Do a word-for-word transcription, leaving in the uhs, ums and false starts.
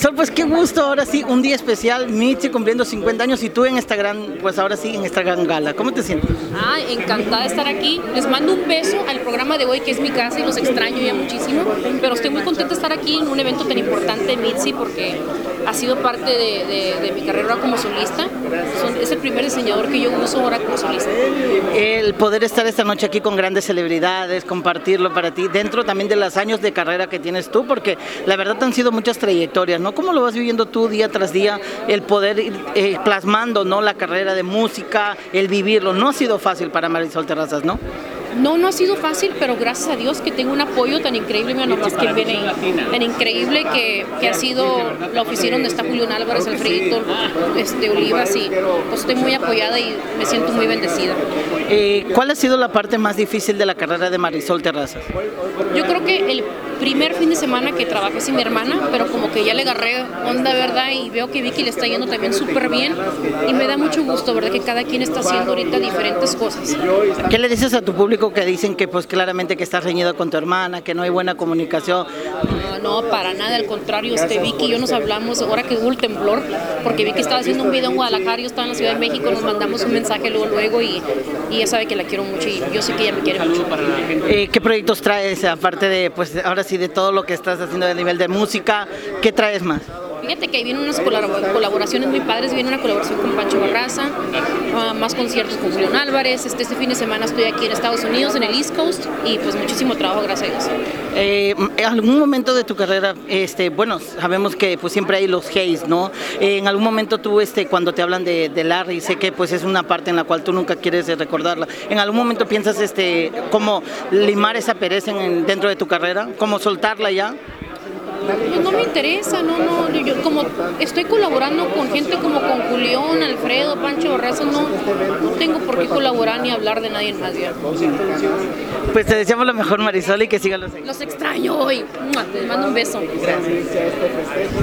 Sol, pues qué gusto, ahora sí, un día especial, Mitzi cumpliendo cincuenta años y tú en esta gran, pues ahora sí, en esta gran gala. ¿Cómo te sientes? Ah, encantada de estar aquí. Les mando un beso al programa de hoy, que es mi casa, y los extraño ya muchísimo. Pero estoy muy contenta de estar aquí en un evento tan importante, Mitzi, porque ha sido parte de, de, de mi carrera como solista. Son, es el primer diseñador que yo uso ahora como solista. El poder estar esta noche aquí con grandes celebridades, compartirlo para ti, dentro también de los años de carrera que tienes tú, porque la verdad han sido muchas trayectorias, ¿no? ¿Cómo lo vas viviendo tú día tras día, el poder ir eh, plasmando, ¿no?, la carrera de música, el vivirlo? No ha sido fácil para Marisol Terrazas, ¿no? No, no ha sido fácil, pero gracias a Dios que tengo un apoyo tan increíble, mira nomás que viene tan increíble que, que ha sido la oficina donde está Julián Álvarez, Alfredito, este, Olivas, y pues estoy muy apoyada y me siento muy bendecida. Eh, ¿Cuál ha sido la parte más difícil de la carrera de Marisol Terrazas? Yo creo que el primer fin de semana que trabajé sin mi hermana, pero como que ya le agarré onda, ¿verdad? Y veo que Vicky le está yendo también súper bien y me da mucho gusto, ¿verdad? Que cada quien está haciendo ahorita diferentes cosas. ¿Qué le dices a tu público que dicen que pues claramente que estás reñido con tu hermana, que no hay buena comunicación? No, no, para nada, al contrario, este Vicky y yo nos hablamos ahora que hubo el temblor, porque Vicky estaba haciendo un video en Guadalajara, yo estaba en la Ciudad de México, nos mandamos un mensaje luego luego y, y ella sabe que la quiero mucho y yo sé que ella me quiere mucho. Eh, ¿Qué proyectos traes aparte de, pues ahora sí, de todo lo que estás haciendo a nivel de música? ¿Qué traes más? Fíjate que ahí vienen unas colaboraciones muy padres, viene una colaboración con Pancho Barraza, uh, más conciertos con Julián Álvarez, este, este fin de semana estoy aquí en Estados Unidos, en el East Coast, y pues muchísimo trabajo, gracias a Dios. Eh, ¿En algún momento de tu carrera, este, bueno, sabemos que pues siempre hay los hates, ¿no? Eh, en algún momento tú, este, cuando te hablan de, de Larry, sé que pues es una parte en la cual tú nunca quieres recordarla, ¿en algún momento piensas, este, cómo limar esa pereza en, dentro de tu carrera, cómo soltarla ya? Pues no me interesa, no, no, yo como estoy colaborando con gente como con Julián, Alfredo, Pancho Barraza, no, no tengo por qué colaborar ni hablar de nadie más ya. Pues te deseamos lo mejor, Marisol, y que sigan los éxitos. Los extraño hoy, les mando un beso. Gracias.